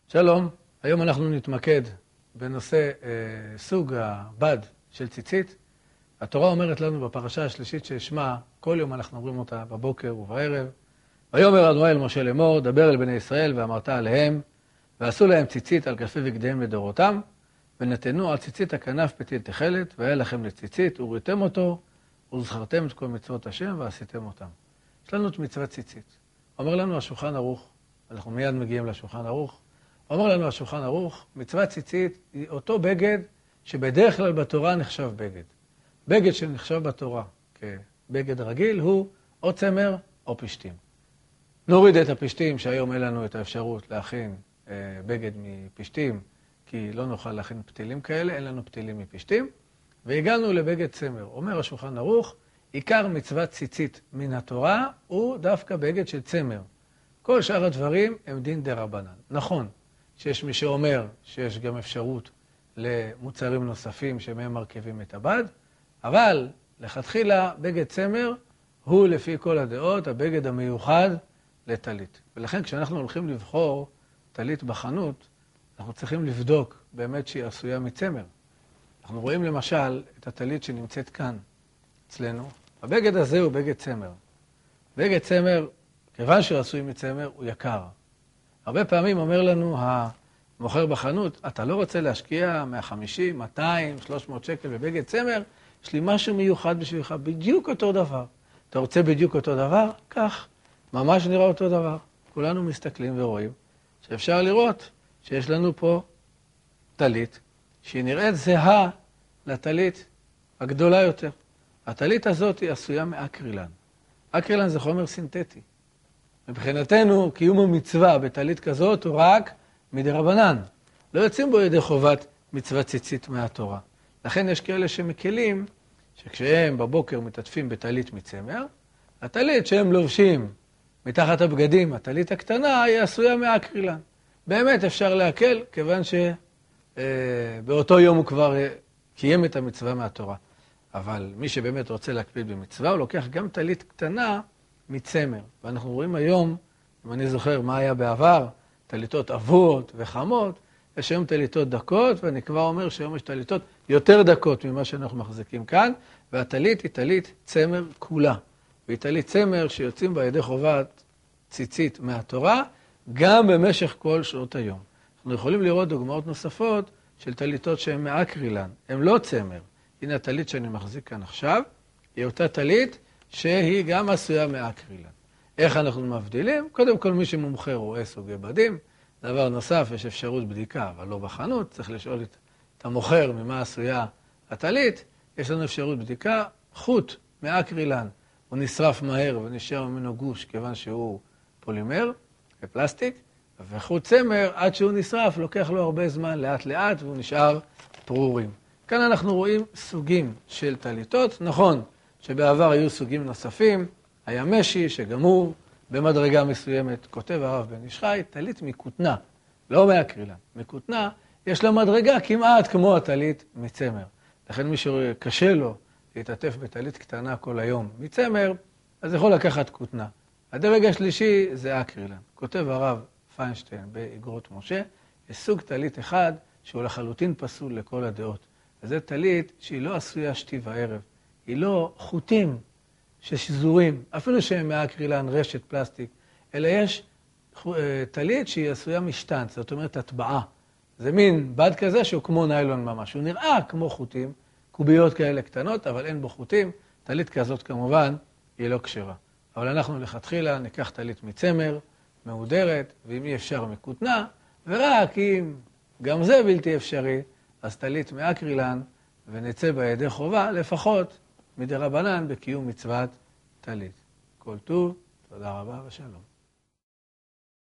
שלום, היום אנחנו נתמקד בנושא סוג הבד של ציצית. התורה אומרת לנו בפרשה השלישית ששמה, כל יום אנחנו אומרים אותה בבוקר ובערב. ויאמר אדוני אל משה לאמור, דבר אל בני ישראל ואמרת עליהם, ועשו להם ציצית על כנפי בגדיהם לדורותם, ונתנו על ציצית הכנף פתיל תכלת, והיה לכם לציצית, וראיתם אותו, וזכרתם את כל מצוות השם ועשיתם אותם. יש לנו את מצוות ציצית. אומר לנו השולחן ערוך, אנחנו מיד מגיעים לשולחן ערוך, אומר לנו השולחן ערוך, מצוות ציצית היא אותו בגד שבדרך כלל בתורה נחשב בגד. בגד שנחשב בתורה כבגד רגיל הוא או צמר או פשתים. נוריד את הפשתים שהיום אין לנו את האפשרות להכין בגד מפשתים, כי לא נוכל להכין פתילים כאלה, אין לנו פתילים מפשתים, והגענו לבגד צמר. אומר השולחן ערוך, עיקר מצוות ציצית מן התורה הוא דווקא בגד של צמר. כל שאר הדברים הם דין דרבנן. נכון שיש מי שאומר שיש גם אפשרות למוצרים נוספים שמהם מרכיבים את הבד, אבל לכתחילה בגד צמר הוא לפי כל הדעות הבגד המיוחד לטלית. ולכן כשאנחנו הולכים לבחור טלית בחנות, אנחנו צריכים לבדוק באמת שהיא עשויה מצמר. אנחנו רואים למשל את הטלית שנמצאת כאן אצלנו. הבגד הזה הוא בגד צמר. בגד צמר, כיוון שהוא עשוי מצמר, הוא יקר. הרבה פעמים אומר לנו המוכר בחנות, אתה לא רוצה להשקיע 150, 200, 300 שקל בבגד צמר? יש לי משהו מיוחד בשבילך, בדיוק אותו דבר. אתה רוצה בדיוק אותו דבר? כך. ממש נראה אותו דבר. כולנו מסתכלים ורואים שאפשר לראות שיש לנו פה טלית, שהיא נראית זהה לטלית הגדולה יותר. הטלית הזאת היא עשויה מאקרילן. אקרילן זה חומר סינתטי. מבחינתנו, קיום המצווה בטלית כזאת הוא רק מדרבנן. לא יוצאים בו ידי חובת מצוות ציצית מהתורה. לכן יש כאלה שמקלים שכשהם בבוקר מתעטפים בטלית מצמר, הטלית שהם לובשים מתחת הבגדים, הטלית הקטנה, היא עשויה מאקרילן. באמת אפשר להקל, כיוון שבאותו יום הוא כבר קיים את המצווה מהתורה. אבל מי שבאמת רוצה להקפיד במצווה, הוא לוקח גם טלית קטנה מצמר. ואנחנו רואים היום, אם אני זוכר מה היה בעבר, טליתות עבות וחמות, יש היום טליתות דקות, ואני כבר אומר שהיום יש טליתות יותר דקות ממה שאנחנו מחזיקים כאן, והטלית היא טלית צמר כולה. והיא טלית צמר שיוצאים בה ידי חובת ציצית מהתורה, גם במשך כל שעות היום. אנחנו יכולים לראות דוגמאות נוספות של טליתות שהן מאקרילן, הן לא צמר. הנה הטלית שאני מחזיק כאן עכשיו, היא אותה טלית שהיא גם עשויה מאקרילן. איך אנחנו מבדילים? קודם כל מי שמומחה רואה סוגי בדים. דבר נוסף, יש אפשרות בדיקה, אבל לא בחנות, צריך לשאול את המוכר ממה עשויה הטלית. יש לנו אפשרות בדיקה, חוט מאקרילן, הוא נשרף מהר ונשאר ממנו גוש כיוון שהוא פולימר ופלסטיק, וחוט צמר עד שהוא נשרף לוקח לו הרבה זמן לאט לאט והוא נשאר פרורים. כאן אנחנו רואים סוגים של טליתות. נכון שבעבר היו סוגים נוספים, היה משי שגם הוא במדרגה מסוימת, כותב הרב בן איש חי, טלית מכותנה, לא מאקרילן. מכותנה יש לה מדרגה כמעט כמו הטלית מצמר. לכן מי שקשה לו להתעטף בטלית קטנה כל היום מצמר, אז יכול לקחת כותנה. הדרג השלישי זה אקרילן. כותב הרב פיינשטיין באגרות משה, יש סוג טלית אחד שהוא לחלוטין פסול לכל הדעות. וזה טלית שהיא לא עשויה שתי וערב. היא לא חוטים ששזורים, אפילו שהם מאקרילן, רשת פלסטיק, אלא יש טלית שהיא עשויה משטנץ, זאת אומרת הטבעה. זה מין בד כזה שהוא כמו ניילון ממש. הוא נראה כמו חוטים, קוביות כאלה קטנות, אבל אין בו חוטים. טלית כזאת כמובן היא לא כשרה. אבל אנחנו לכתחילה ניקח טלית מצמר, מהודרת, ואם אי אפשר מכותנה, ורק אם גם זה בלתי אפשרי, אז טלית מאקרילן, ונצא בידי חובה, לפחות מדרבנן בקיום מצוות טלית. כל טוב, תודה רבה ושלום.